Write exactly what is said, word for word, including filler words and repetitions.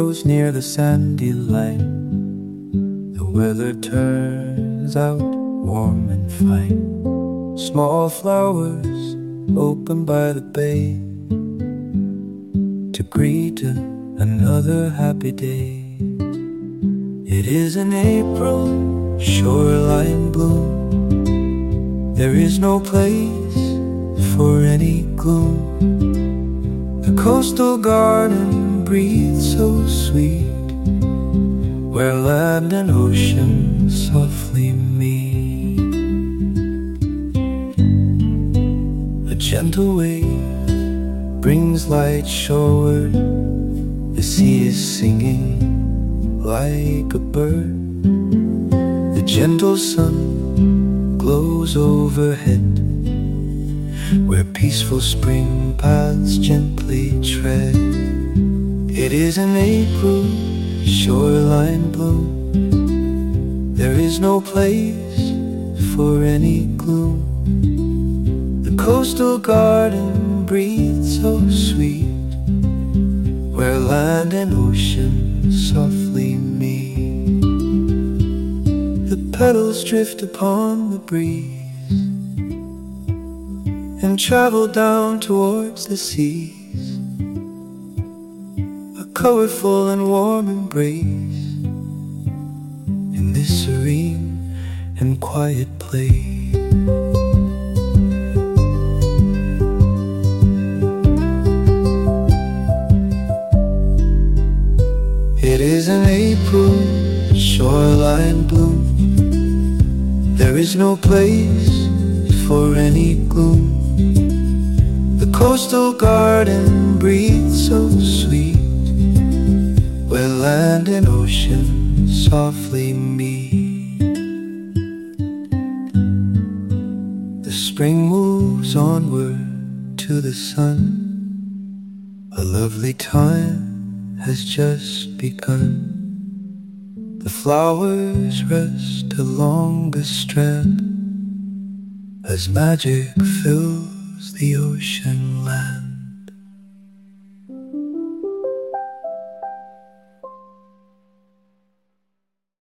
grows near the sandy line. The weather turns out warm and fine. Small flowers open by the bay to greet another happy day. It is an April shoreline bloom. There is no place for any gloom. The coastal garden breathes so sweet, where land and ocean softly meet. A gentle wave brings light shoreward. The sea is singing like a bird. The gentle sun glows overhead, where peaceful spring paths gently tread. It is an April shoreline bloom. There is no place for any gloom. The coastal garden breathes so sweet, where land and ocean softly meet. The petals drift upon the breeze and travel down towards the seas. A colorful and warm embrace in this serene and quiet place. It is an April shoreline bloom. There is no place for any gloom. The coastal garden breathes so sweet, where land and ocean softly meet. The spring moves onward to the sun. A lovely time has just begun. The flowers rest along the strand as magic fills the ocean land.